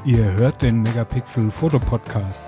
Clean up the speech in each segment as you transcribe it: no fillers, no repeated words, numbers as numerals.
Ihr hört den Megapixel Foto Podcast.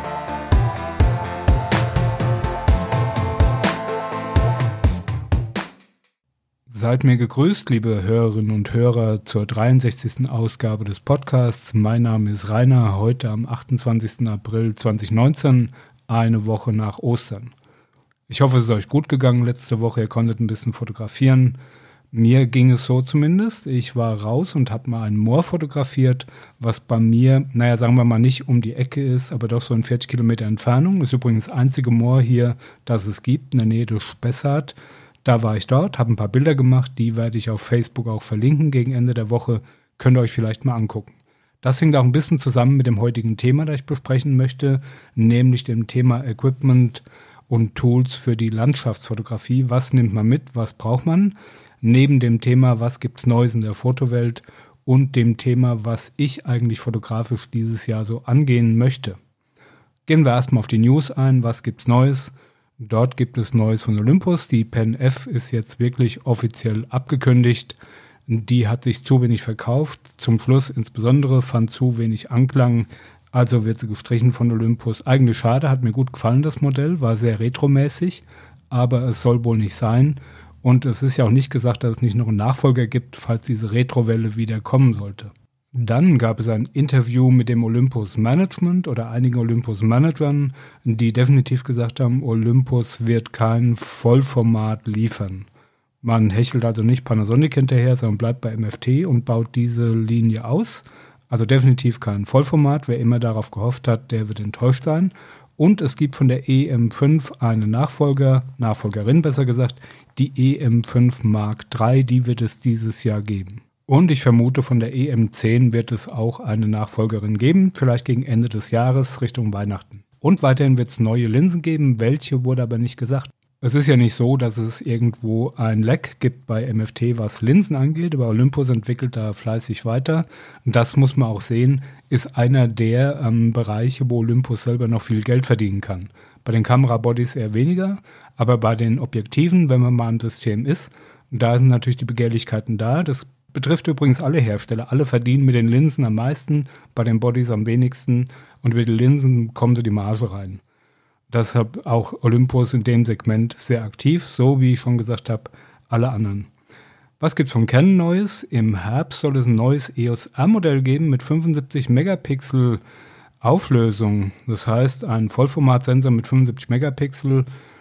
Seid mir gegrüßt, liebe Hörerinnen und Hörer, zur 63. Ausgabe des Podcasts. Mein Name ist Rainer, heute am 28. April 2019, eine Woche nach Ostern. Ich hoffe, es ist euch gut gegangen letzte Woche, ihr konntet ein bisschen fotografieren. Mir ging es so zumindest. Ich war raus und habe mal ein Moor fotografiert, was bei mir, sagen wir mal nicht um die Ecke ist, aber doch so in 40 Kilometer Entfernung. Das ist übrigens das einzige Moor hier, das es gibt, in der Nähe des Spessart. Da war ich dort, habe ein paar Bilder gemacht, die werde ich auf Facebook auch verlinken gegen Ende der Woche. Könnt ihr euch vielleicht mal angucken. Das hängt auch ein bisschen zusammen mit dem heutigen Thema, das ich besprechen möchte, nämlich dem Thema Equipment und Tools für die Landschaftsfotografie. Was nimmt man mit, was braucht man? Neben dem Thema, was gibt's Neues in der Fotowelt und dem Thema, was ich eigentlich fotografisch dieses Jahr so angehen möchte. Gehen wir erstmal auf die News ein. Was gibt's Neues? Dort gibt es Neues von Olympus. Die Pen F ist jetzt wirklich offiziell abgekündigt. Die hat sich zu wenig verkauft. Zum Schluss insbesondere fand zu wenig Anklang. Also wird sie gestrichen von Olympus. Eigentlich schade, hat mir gut gefallen das Modell. War sehr retromäßig, aber es soll wohl nicht sein. Und es ist ja auch nicht gesagt, dass es nicht noch einen Nachfolger gibt, falls diese Retrowelle wieder kommen sollte. Dann gab es ein Interview mit dem Olympus Management oder einigen Olympus Managern, die definitiv gesagt haben, Olympus wird kein Vollformat liefern. Man hechelt also nicht Panasonic hinterher, sondern bleibt bei MFT und baut diese Linie aus. Also definitiv kein Vollformat. Wer immer darauf gehofft hat, der wird enttäuscht sein. Und es gibt von der EM5 eine Nachfolgerin besser gesagt, die EM5 Mark III, die wird es dieses Jahr geben. Und ich vermute, von der EM10 wird es auch eine Nachfolgerin geben, vielleicht gegen Ende des Jahres, Richtung Weihnachten. Und weiterhin wird es neue Linsen geben, welche wurde aber nicht gesagt. Es ist ja nicht so, dass es irgendwo ein Leck gibt bei MFT, was Linsen angeht, aber Olympus entwickelt da fleißig weiter. Und das muss man auch sehen, ist einer der Bereiche, wo Olympus selber noch viel Geld verdienen kann. Bei den Kamerabodies eher weniger, aber bei den Objektiven, wenn man mal im System ist, da sind natürlich die Begehrlichkeiten da. Das betrifft übrigens alle Hersteller. Alle verdienen mit den Linsen am meisten, bei den Bodies am wenigsten und mit den Linsen kommen so die Marge rein. Deshalb auch Olympus in dem Segment sehr aktiv, so wie ich schon gesagt habe, alle anderen. Was gibt's von Canon Neues? Im Herbst soll es ein neues EOS R-Modell geben mit 75 Megapixel Auflösung. Das heißt, ein Vollformatsensor mit 75 Megapixel,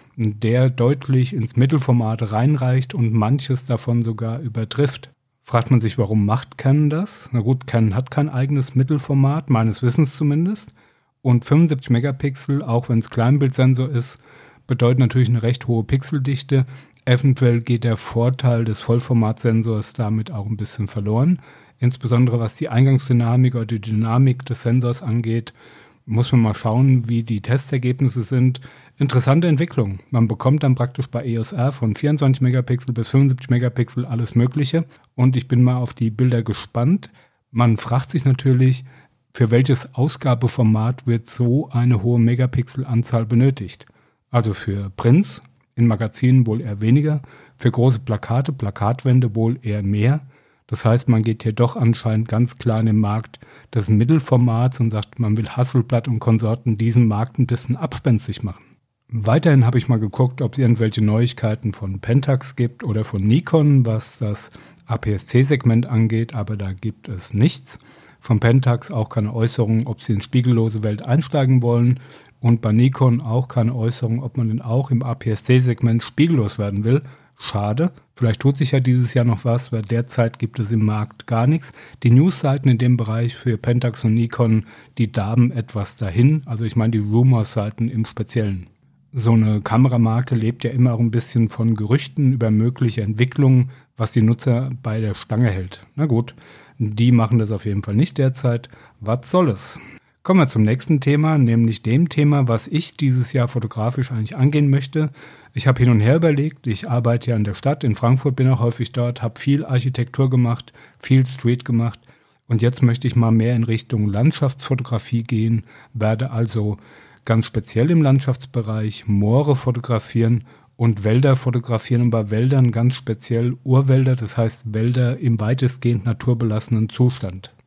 der deutlich ins Mittelformat reinreicht und manches davon sogar übertrifft. Fragt man sich, warum macht Canon das? Na gut, Canon hat kein eigenes Mittelformat, meines Wissens zumindest. Und 75 Megapixel, auch wenn es Kleinbildsensor ist, bedeutet natürlich eine recht hohe Pixeldichte. Eventuell geht der Vorteil des Vollformatsensors damit auch ein bisschen verloren. Insbesondere was die Eingangsdynamik oder die Dynamik des Sensors angeht, muss man mal schauen, wie die Testergebnisse sind. Interessante Entwicklung. Man bekommt dann praktisch bei EOS R von 24 Megapixel bis 75 Megapixel alles Mögliche. Und ich bin mal auf die Bilder gespannt. Man fragt sich natürlich, für welches Ausgabeformat wird so eine hohe Megapixelanzahl benötigt? Also für Prints, in Magazinen wohl eher weniger, für große Plakate, Plakatwände wohl eher mehr. Das heißt, man geht hier doch anscheinend ganz klar in den Markt des Mittelformats und sagt, man will Hasselblad und Konsorten diesen Markt ein bisschen abspenstig machen. Weiterhin habe ich mal geguckt, ob es irgendwelche Neuigkeiten von Pentax gibt oder von Nikon, was das APS-C-Segment angeht, aber da gibt es nichts. Von Pentax auch keine Äußerung, ob sie in spiegellose Welt einsteigen wollen und bei Nikon auch keine Äußerung, ob man denn auch im APS-C-Segment spiegellos werden will. Schade, vielleicht tut sich ja dieses Jahr noch was, weil derzeit gibt es im Markt gar nichts. Die News-Seiten in dem Bereich für Pentax und Nikon, die darben etwas dahin, also ich meine die Rumor-Seiten im Speziellen. So eine Kameramarke lebt ja immer auch ein bisschen von Gerüchten über mögliche Entwicklungen, was die Nutzer bei der Stange hält. Na gut, die machen das auf jeden Fall nicht derzeit. Was soll es? Kommen wir zum nächsten Thema, nämlich dem Thema, was ich dieses Jahr fotografisch eigentlich angehen möchte. Ich habe hin und her überlegt, ich arbeite ja in der Stadt, in Frankfurt, bin auch häufig dort, habe viel Architektur gemacht, viel Street gemacht und jetzt möchte ich mal mehr in Richtung Landschaftsfotografie gehen, werde also ganz speziell im Landschaftsbereich Moore fotografieren und Wälder fotografieren und bei Wäldern ganz speziell Urwälder, das heißt Wälder im weitestgehend naturbelassenen Zustand.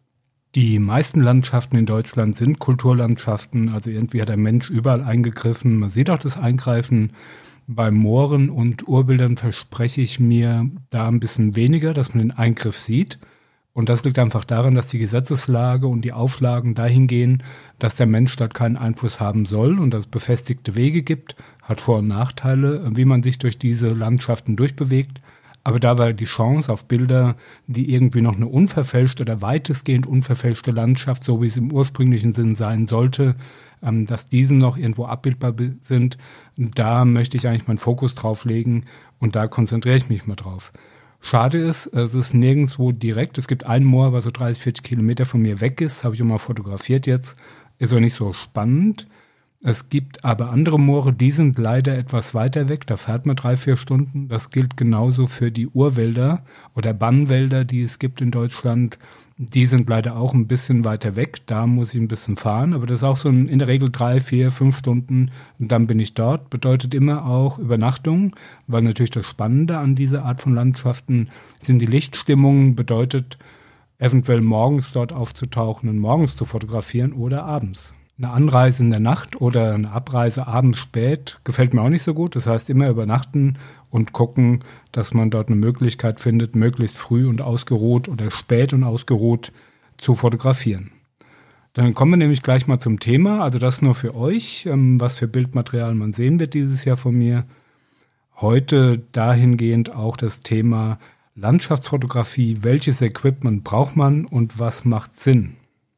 Die meisten Landschaften in Deutschland sind Kulturlandschaften, also irgendwie hat der Mensch überall eingegriffen. Man sieht auch das Eingreifen. Bei Mooren und Urbildern verspreche ich mir da ein bisschen weniger, dass man den Eingriff sieht. Und das liegt einfach daran, dass die Gesetzeslage und die Auflagen dahin gehen, dass der Mensch dort keinen Einfluss haben soll und dass es befestigte Wege gibt, hat Vor- und Nachteile, wie man sich durch diese Landschaften durchbewegt. Aber da war die Chance auf Bilder, die irgendwie noch eine unverfälschte oder weitestgehend unverfälschte Landschaft, so wie es im ursprünglichen Sinn sein sollte, dass diese noch irgendwo abbildbar sind, da möchte ich eigentlich meinen Fokus drauf legen und da konzentriere ich mich mal drauf. Schade ist, es ist nirgendwo direkt. Es gibt ein Moor, was so 30, 40 Kilometer von mir weg ist, habe ich auch mal fotografiert jetzt, ist auch nicht so spannend. Es gibt aber andere Moore, die sind leider etwas weiter weg, da fährt man 3, 4 Stunden. Das gilt genauso für die Urwälder oder Bannwälder, die es gibt in Deutschland. Die sind leider auch ein bisschen weiter weg, da muss ich ein bisschen fahren, aber das ist auch so in der Regel 3, 4, 5 Stunden und dann bin ich dort. Bedeutet immer auch Übernachtung, weil natürlich das Spannende an dieser Art von Landschaften sind die Lichtstimmungen, bedeutet eventuell morgens dort aufzutauchen und morgens zu fotografieren oder abends. Eine Anreise in der Nacht oder eine Abreise abends spät gefällt mir auch nicht so gut. Das heißt, immer übernachten und gucken, dass man dort eine Möglichkeit findet, möglichst früh und ausgeruht oder spät und ausgeruht zu fotografieren. Dann kommen wir nämlich gleich mal zum Thema. Also das nur für euch, was für Bildmaterial man sehen wird dieses Jahr von mir. Heute dahingehend auch das Thema Landschaftsfotografie. Welches Equipment braucht man und was macht Sinn?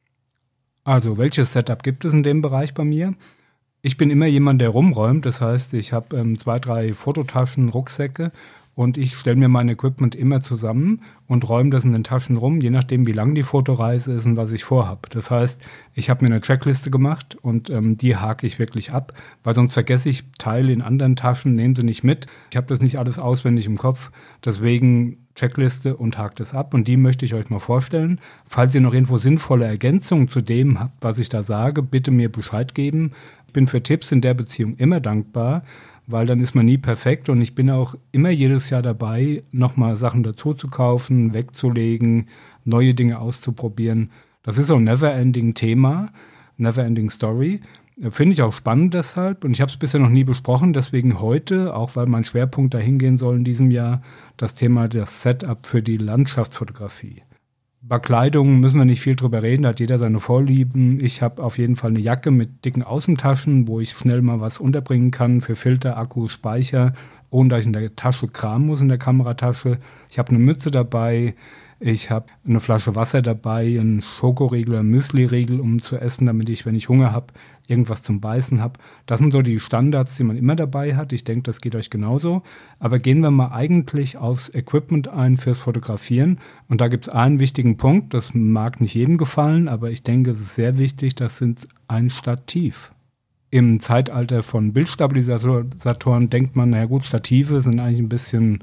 Also, welches Setup gibt es in dem Bereich bei mir? Ich bin immer jemand, der rumräumt. Das heißt, ich habe 2, 3 Fototaschen, Rucksäcke und ich stelle mir mein Equipment immer zusammen und räume das in den Taschen rum, je nachdem, wie lang die Fotoreise ist und was ich vorhabe. Das heißt, ich habe mir eine Checkliste gemacht und die hake ich wirklich ab, weil sonst vergesse ich Teile in anderen Taschen, nehme sie nicht mit. Ich habe das nicht alles auswendig im Kopf. Deswegen Checkliste und hakt es ab und die möchte ich euch mal vorstellen. Falls ihr noch irgendwo sinnvolle Ergänzungen zu dem habt, was ich da sage, bitte mir Bescheid geben. Ich bin für Tipps in der Beziehung immer dankbar, weil dann ist man nie perfekt und ich bin auch immer jedes Jahr dabei, nochmal Sachen dazu zu kaufen, wegzulegen, neue Dinge auszuprobieren. Das ist so ein never-ending Thema, never-ending Story. Finde ich auch spannend deshalb und ich habe es bisher noch nie besprochen, deswegen heute, auch weil mein Schwerpunkt dahin gehen soll in diesem Jahr, das Thema das Setup für die Landschaftsfotografie. Bei Kleidung müssen wir nicht viel drüber reden, da hat jeder seine Vorlieben. Ich habe auf jeden Fall eine Jacke mit dicken Außentaschen, wo ich schnell mal was unterbringen kann für Filter, Akku, Speicher, ohne dass ich in der Tasche kramen muss, in der Kameratasche. Ich habe eine Mütze dabei. Ich habe eine Flasche Wasser dabei, einen Schokoriegel oder Müsli-Riegel, um zu essen, damit ich, wenn ich Hunger habe, irgendwas zum Beißen habe. Das sind so die Standards, die man immer dabei hat. Ich denke, das geht euch genauso. Aber gehen wir mal eigentlich aufs Equipment ein fürs Fotografieren. Und da gibt es einen wichtigen Punkt, das mag nicht jedem gefallen, aber ich denke, es ist sehr wichtig, das sind ein Stativ. Im Zeitalter von Bildstabilisatoren denkt man, naja gut, Stative sind eigentlich ein bisschen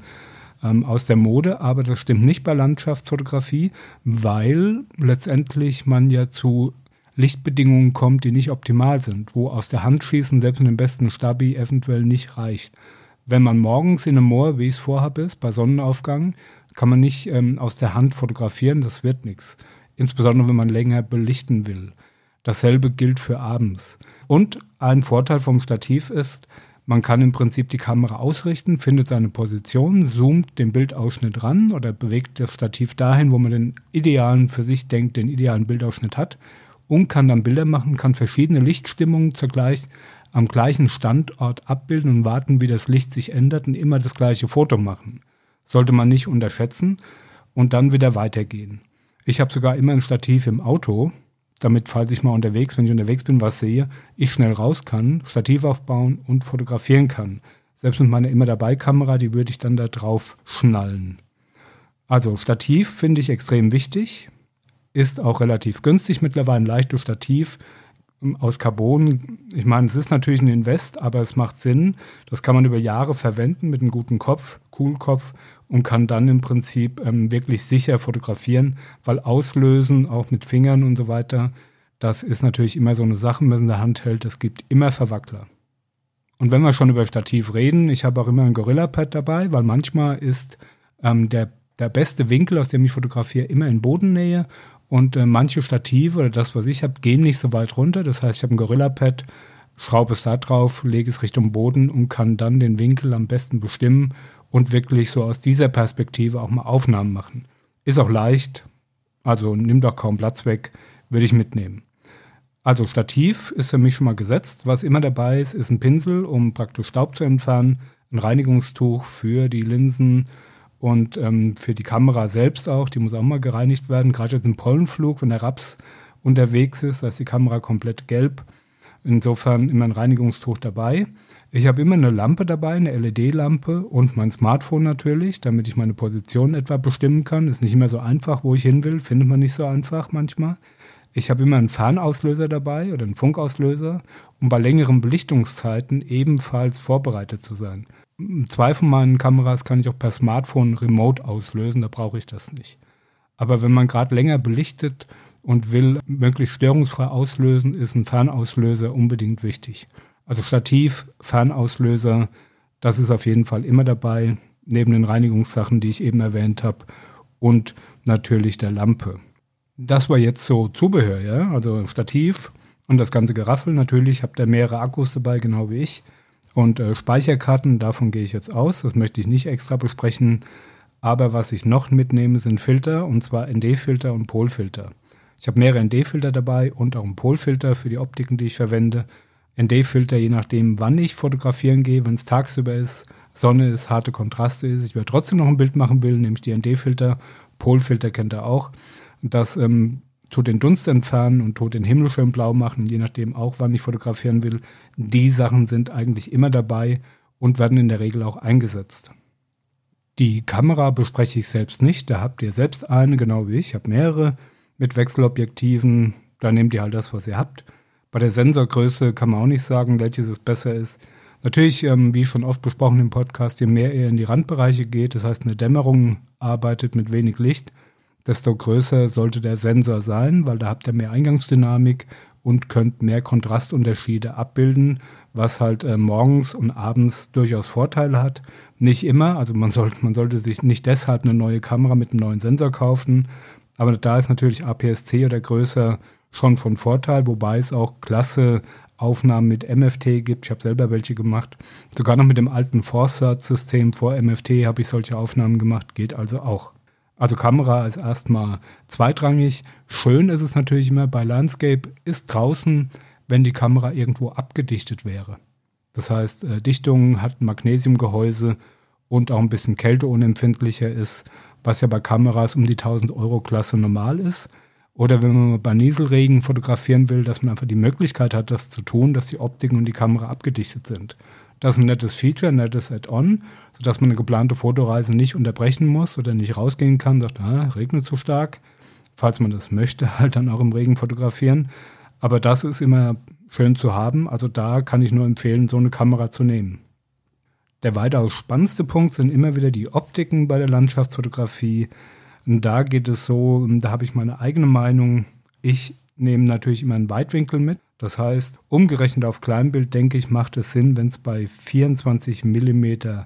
aus der Mode, aber das stimmt nicht bei Landschaftsfotografie, weil letztendlich man ja zu Lichtbedingungen kommt, die nicht optimal sind, wo aus der Hand schießen selbst mit dem besten Stabi eventuell nicht reicht. Wenn man morgens in einem Moor, wie ich es vorhabe, ist, bei Sonnenaufgang, kann man nicht aus der Hand fotografieren, das wird nichts. Insbesondere, wenn man länger belichten will. Dasselbe gilt für abends. Und ein Vorteil vom Stativ ist, man kann im Prinzip die Kamera ausrichten, findet seine Position, zoomt den Bildausschnitt ran oder bewegt das Stativ dahin, wo man den idealen, für sich denkt, den idealen Bildausschnitt hat und kann dann Bilder machen, kann verschiedene Lichtstimmungen zugleich am gleichen Standort abbilden und warten, wie das Licht sich ändert und immer das gleiche Foto machen. Sollte man nicht unterschätzen und dann wieder weitergehen. Ich habe sogar immer ein Stativ im Auto, damit, falls ich mal wenn ich unterwegs bin, was sehe, ich schnell raus kann, Stativ aufbauen und fotografieren kann. Selbst mit meiner Immer-Dabei-Kamera, die würde ich dann da drauf schnallen. Also Stativ finde ich extrem wichtig, ist auch relativ günstig mittlerweile, ein leichtes Stativ aus Carbon. Ich meine, es ist natürlich ein Invest, aber es macht Sinn. Das kann man über Jahre verwenden mit einem guten Kopf, Coolkopf und kann dann im Prinzip wirklich sicher fotografieren, weil auslösen, auch mit Fingern und so weiter, das ist natürlich immer so eine Sache, wenn man es in der Hand hält, es gibt immer Verwackler. Und wenn wir schon über Stativ reden, ich habe auch immer ein Gorilla-Pad dabei, weil manchmal ist der beste Winkel, aus dem ich fotografiere, immer in Bodennähe Und manche Stative oder das, was ich habe, gehen nicht so weit runter. Das heißt, ich habe ein Gorilla-Pad, schraube es da drauf, lege es Richtung Boden und kann dann den Winkel am besten bestimmen und wirklich so aus dieser Perspektive auch mal Aufnahmen machen. Ist auch leicht, also nimmt auch kaum Platz weg, würde ich mitnehmen. Also Stativ ist für mich schon mal gesetzt. Was immer dabei ist, ist ein Pinsel, um praktisch Staub zu entfernen, ein Reinigungstuch für die Linsen und für die Kamera selbst auch. Die muss auch mal gereinigt werden, gerade jetzt im Pollenflug, wenn der Raps unterwegs ist, da ist die Kamera komplett gelb. Insofern immer ein Reinigungstuch dabei. Ich habe immer eine Lampe dabei, eine LED-Lampe und mein Smartphone natürlich, damit ich meine Position etwa bestimmen kann. Ist nicht immer so einfach, wo ich hin will, findet man nicht so einfach manchmal. Ich habe immer einen Fernauslöser dabei oder einen Funkauslöser, um bei längeren Belichtungszeiten ebenfalls vorbereitet zu sein. 2 von meinen Kameras kann ich auch per Smartphone remote auslösen, da brauche ich das nicht. Aber wenn man gerade länger belichtet und will möglichst störungsfrei auslösen, ist ein Fernauslöser unbedingt wichtig. Also Stativ, Fernauslöser, das ist auf jeden Fall immer dabei, neben den Reinigungssachen, die ich eben erwähnt habe, und natürlich der Lampe. Das war jetzt so Zubehör, ja, also Stativ und das ganze Geraffel. Natürlich habt ihr mehrere Akkus dabei, genau wie ich. Und Speicherkarten, davon gehe ich jetzt aus, das möchte ich nicht extra besprechen. Aber was ich noch mitnehme, sind Filter, und zwar ND-Filter und Polfilter. Ich habe mehrere ND-Filter dabei und auch einen Polfilter für die Optiken, die ich verwende. ND-Filter, je nachdem, wann ich fotografieren gehe, wenn es tagsüber ist, Sonne ist, harte Kontraste ist, ich aber trotzdem noch ein Bild machen will, nehme ich die ND-Filter. Polfilter kennt ihr auch. Das tut den Dunst entfernen und tut den Himmel schön blau machen, je nachdem auch, wann ich fotografieren will. Die Sachen sind eigentlich immer dabei und werden in der Regel auch eingesetzt. Die Kamera bespreche ich selbst nicht, da habt ihr selbst eine, genau wie ich. Ich habe mehrere mit Wechselobjektiven, da nehmt ihr halt das, was ihr habt. Bei der Sensorgröße kann man auch nicht sagen, welches es besser ist. Natürlich, wie schon oft besprochen im Podcast, je mehr ihr in die Randbereiche geht, das heißt in der Dämmerung arbeitet mit wenig Licht, desto größer sollte der Sensor sein, weil da habt ihr mehr Eingangsdynamik und könnt mehr Kontrastunterschiede abbilden, was halt morgens und abends durchaus Vorteile hat. Nicht immer, also man sollte sich nicht deshalb eine neue Kamera mit einem neuen Sensor kaufen, aber da ist natürlich APS-C oder größer schon von Vorteil, wobei es auch klasse Aufnahmen mit MFT gibt. Ich habe selber welche gemacht. Sogar noch mit dem alten Foresight-System vor MFT habe ich solche Aufnahmen gemacht, geht also auch. Also Kamera ist erstmal zweitrangig. Schön ist es natürlich immer bei Landscape, ist draußen, wenn die Kamera irgendwo abgedichtet wäre. Das heißt, Dichtung hat ein Magnesiumgehäuse und auch ein bisschen kälteunempfindlicher ist, was ja bei Kameras um die 1000-Euro-Klasse normal ist. Oder wenn man bei Nieselregen fotografieren will, dass man einfach die Möglichkeit hat, das zu tun, dass die Optiken und die Kamera abgedichtet sind. Das ist ein nettes Feature, ein nettes Add-on, sodass man eine geplante Fotoreise nicht unterbrechen muss oder nicht rausgehen kann, sagt, regnet so stark. Falls man das möchte, halt dann auch im Regen fotografieren. Aber das ist immer schön zu haben. Also da kann ich nur empfehlen, so eine Kamera zu nehmen. Der weitaus spannendste Punkt sind immer wieder die Optiken bei der Landschaftsfotografie. Und da geht es so, da habe ich meine eigene Meinung. Ich nehme natürlich immer einen Weitwinkel mit. Das heißt, umgerechnet auf Kleinbild, denke ich, macht es Sinn, wenn es bei 24 mm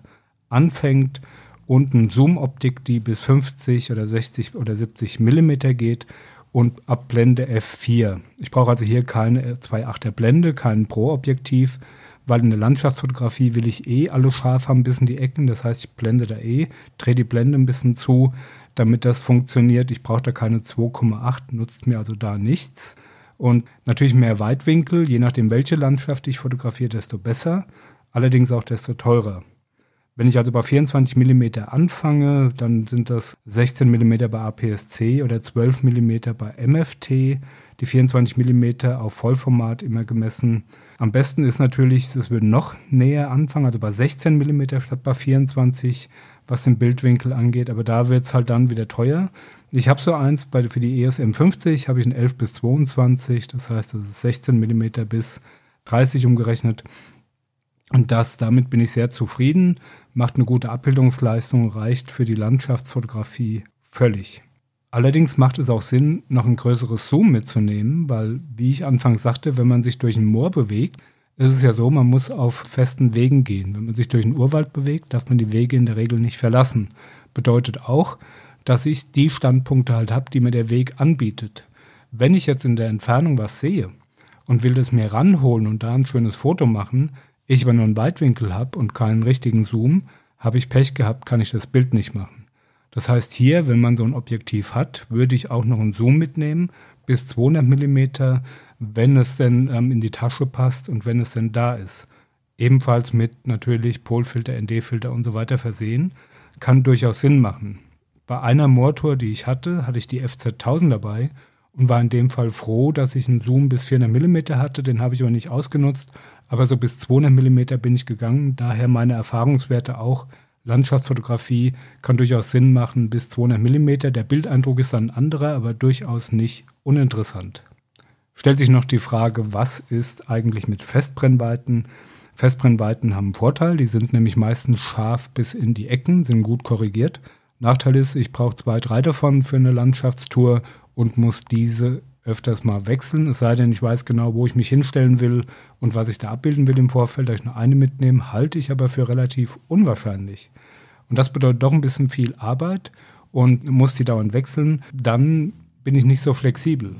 anfängt und eine Zoom-Optik, die bis 50 oder 60 oder 70 mm geht und ab Blende F4. Ich brauche also hier keine 2.8er Blende, kein Pro-Objektiv, weil in der Landschaftsfotografie will ich alles scharf haben bis in die Ecken. Das heißt, ich blende da drehe die Blende ein bisschen zu, damit das funktioniert. Ich brauche da keine 2,8, nutzt mir also da nichts. Und natürlich mehr Weitwinkel, je nachdem welche Landschaft ich fotografiere, desto besser, allerdings auch desto teurer. Wenn ich also bei 24 mm anfange, dann sind das 16 mm bei APS-C oder 12 mm bei MFT, die 24 mm auf Vollformat immer gemessen. Am besten ist natürlich, es würde noch näher anfangen, also bei 16 mm statt bei 24, was den Bildwinkel angeht, aber da wird es halt dann wieder teuer. Ich habe so eins, für die EOS M50 habe ich ein 11 bis 22, das heißt, das ist 16 mm bis 30 umgerechnet. Und damit bin ich sehr zufrieden, macht eine gute Abbildungsleistung, reicht für die Landschaftsfotografie völlig. Allerdings macht es auch Sinn, noch ein größeres Zoom mitzunehmen, weil, wie ich anfangs sagte, wenn man sich durch ein Moor bewegt, ist es ja so, man muss auf festen Wegen gehen. Wenn man sich durch einen Urwald bewegt, darf man die Wege in der Regel nicht verlassen. Bedeutet auch, dass ich die Standpunkte halt habe, die mir der Weg anbietet. Wenn ich jetzt in der Entfernung was sehe und will das mir ranholen und da ein schönes Foto machen, ich aber nur einen Weitwinkel habe und keinen richtigen Zoom, habe ich Pech gehabt, kann ich das Bild nicht machen. Das heißt hier, wenn man so ein Objektiv hat, würde ich auch noch einen Zoom mitnehmen, bis 200 mm, wenn es denn in die Tasche passt und wenn es denn da ist. Ebenfalls mit natürlich Polfilter, ND-Filter und so weiter versehen, kann durchaus Sinn machen. Bei einer Moortour, die ich hatte ich die FZ1000 dabei und war in dem Fall froh, dass ich einen Zoom bis 400 mm hatte, den habe ich aber nicht ausgenutzt, aber so bis 200 mm bin ich gegangen, daher meine Erfahrungswerte auch. Landschaftsfotografie kann durchaus Sinn machen bis 200 mm, der Bildeindruck ist dann ein anderer, aber durchaus nicht uninteressant. Stellt sich noch die Frage, was ist eigentlich mit Festbrennweiten? Festbrennweiten haben einen Vorteil, die sind nämlich meistens scharf bis in die Ecken, sind gut korrigiert. Nachteil ist, ich brauche 2, 3 davon für eine Landschaftstour und muss diese öfters mal wechseln, es sei denn, ich weiß genau, wo ich mich hinstellen will und was ich da abbilden will im Vorfeld, da ich nur eine mitnehme, halte ich aber für relativ unwahrscheinlich. Und das bedeutet doch ein bisschen viel Arbeit und muss die dauernd wechseln, dann bin ich nicht so flexibel.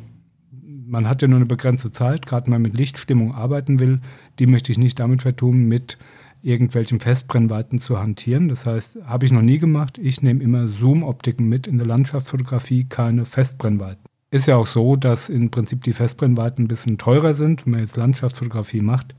Man hat ja nur eine begrenzte Zeit, gerade wenn man mit Lichtstimmung arbeiten will, die möchte ich nicht damit vertun, mit irgendwelchen Festbrennweiten zu hantieren. Das heißt, habe ich noch nie gemacht, ich nehme immer Zoom-Optiken mit in der Landschaftsfotografie, keine Festbrennweiten. Ist ja auch so, dass im Prinzip die Festbrennweiten ein bisschen teurer sind, wenn man jetzt Landschaftsfotografie macht.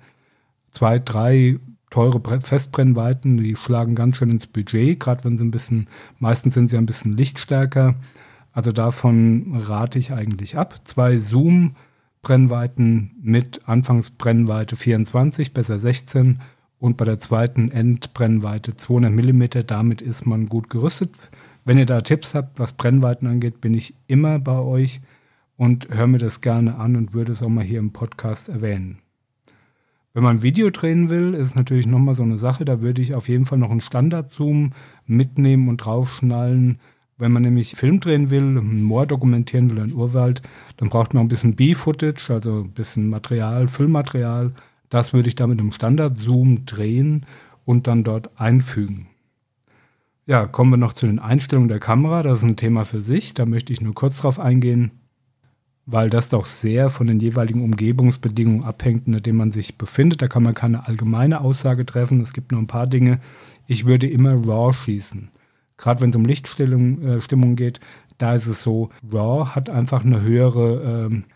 2, 3 teure Festbrennweiten, die schlagen ganz schön ins Budget, gerade wenn sie meistens sind sie ein bisschen lichtstärker. Also davon rate ich eigentlich ab. 2 Zoom-Brennweiten mit Anfangsbrennweite 24, besser 16 und bei der zweiten Endbrennweite 200 mm. Damit ist man gut gerüstet. Wenn ihr da Tipps habt, was Brennweiten angeht, bin ich immer bei euch und höre mir das gerne an und würde es auch mal hier im Podcast erwähnen. Wenn man ein Video drehen will, ist es natürlich nochmal so eine Sache. Da würde ich auf jeden Fall noch einen Standard-Zoom mitnehmen und draufschnallen. Wenn man nämlich Film drehen will, ein Moor dokumentieren will, einen Urwald, dann braucht man ein bisschen B-Footage, also ein bisschen Material, Füllmaterial. Das würde ich dann mit einem Standard-Zoom drehen und dann dort einfügen. Ja, kommen wir noch zu den Einstellungen der Kamera. Das ist ein Thema für sich. Da möchte ich nur kurz drauf eingehen, weil das doch sehr von den jeweiligen Umgebungsbedingungen abhängt, in denen man sich befindet. Da kann man keine allgemeine Aussage treffen. Es gibt nur ein paar Dinge. Ich würde immer RAW schießen. Gerade wenn es um Lichtstimmung geht, da ist es so, RAW hat einfach einen höheren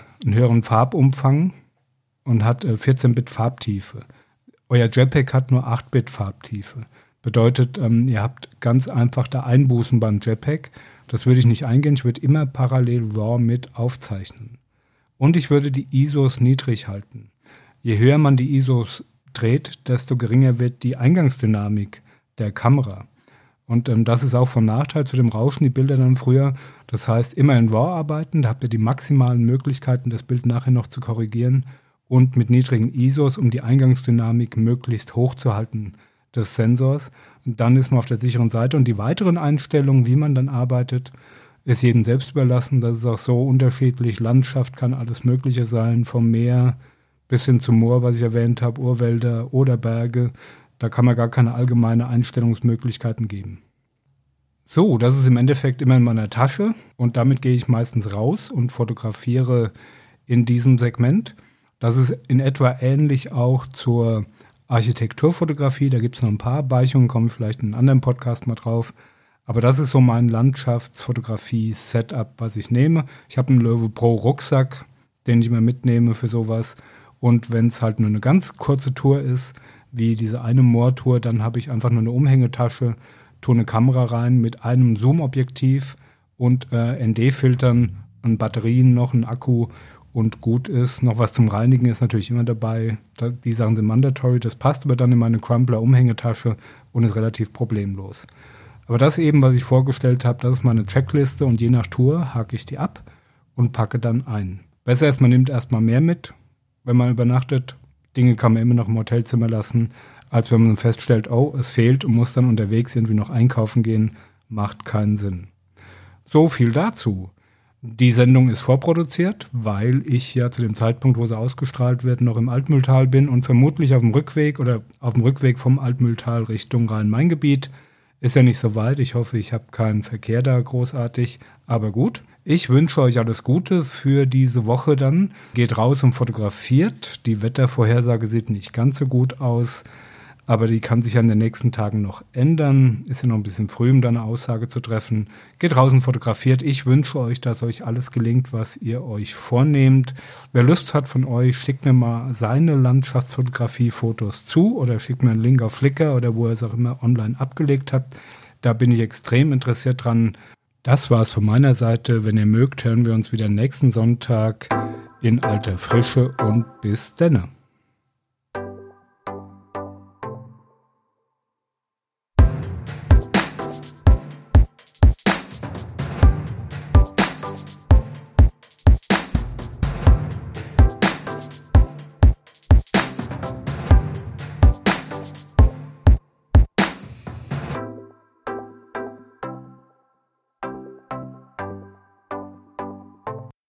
Farbumfang und hat 14-Bit Farbtiefe. Euer JPEG hat nur 8-Bit Farbtiefe. Bedeutet, ihr habt ganz einfach da Einbußen beim JPEG. Das würde ich nicht eingehen. Ich würde immer parallel RAW mit aufzeichnen. Und ich würde die ISOs niedrig halten. Je höher man die ISOs dreht, desto geringer wird die Eingangsdynamik der Kamera. Und das ist auch von Nachteil zu dem Rauschen, die Bilder dann früher. Das heißt, immer in RAW arbeiten, da habt ihr die maximalen Möglichkeiten, das Bild nachher noch zu korrigieren und mit niedrigen ISOs, um die Eingangsdynamik möglichst hoch zu halten des Sensors. Und dann ist man auf der sicheren Seite. Und die weiteren Einstellungen, wie man dann arbeitet, ist jedem selbst überlassen. Das ist auch so unterschiedlich. Landschaft kann alles Mögliche sein, vom Meer bis hin zum Moor, was ich erwähnt habe, Urwälder oder Berge. Da kann man gar keine allgemeine Einstellungsmöglichkeiten geben. So, das ist im Endeffekt immer in meiner Tasche und damit gehe ich meistens raus und fotografiere in diesem Segment. Das ist in etwa ähnlich auch zur Architekturfotografie. Da gibt es noch ein paar Abweichungen, kommen vielleicht in einem anderen Podcast mal drauf. Aber das ist so mein Landschaftsfotografie-Setup, was ich nehme. Ich habe einen Löwe Pro Rucksack, den ich immer mitnehme für sowas. Und wenn es halt nur eine ganz kurze Tour ist, wie diese eine Moortour, dann habe ich einfach nur eine Umhängetasche, tue eine Kamera rein mit einem Zoom-Objektiv und ND-Filtern und Batterien, noch ein Akku und gut ist. Noch was zum Reinigen ist natürlich immer dabei. Die Sachen sind mandatory, das passt aber dann in meine Crumpler-Umhängetasche und ist relativ problemlos. Aber das eben, was ich vorgestellt habe, das ist meine Checkliste und je nach Tour hake ich die ab und packe dann ein. Besser ist, man nimmt erstmal mehr mit, wenn man übernachtet. Dinge kann man immer noch im Hotelzimmer lassen, als wenn man feststellt, oh, es fehlt und muss dann unterwegs irgendwie noch einkaufen gehen. Macht keinen Sinn. So viel dazu. Die Sendung ist vorproduziert, weil ich ja zu dem Zeitpunkt, wo sie ausgestrahlt wird, noch im Altmühltal bin und vermutlich auf dem Rückweg vom Altmühltal Richtung Rhein-Main-Gebiet Ist ja nicht so weit. Ich hoffe, ich habe keinen Verkehr da großartig. Aber gut, ich wünsche euch alles Gute für diese Woche dann. Geht raus und fotografiert. Die Wettervorhersage sieht nicht ganz so gut aus, aber die kann sich an den nächsten Tagen noch ändern. Ist ja noch ein bisschen früh, um da eine Aussage zu treffen. Geht raus und fotografiert. Ich wünsche euch, dass euch alles gelingt, was ihr euch vornehmt. Wer Lust hat von euch, schickt mir mal seine Landschaftsfotografie-Fotos zu oder schickt mir einen Link auf Flickr oder wo ihr es auch immer online abgelegt habt. Da bin ich extrem interessiert dran. Das war's von meiner Seite. Wenn ihr mögt, hören wir uns wieder nächsten Sonntag in alter Frische und bis denne.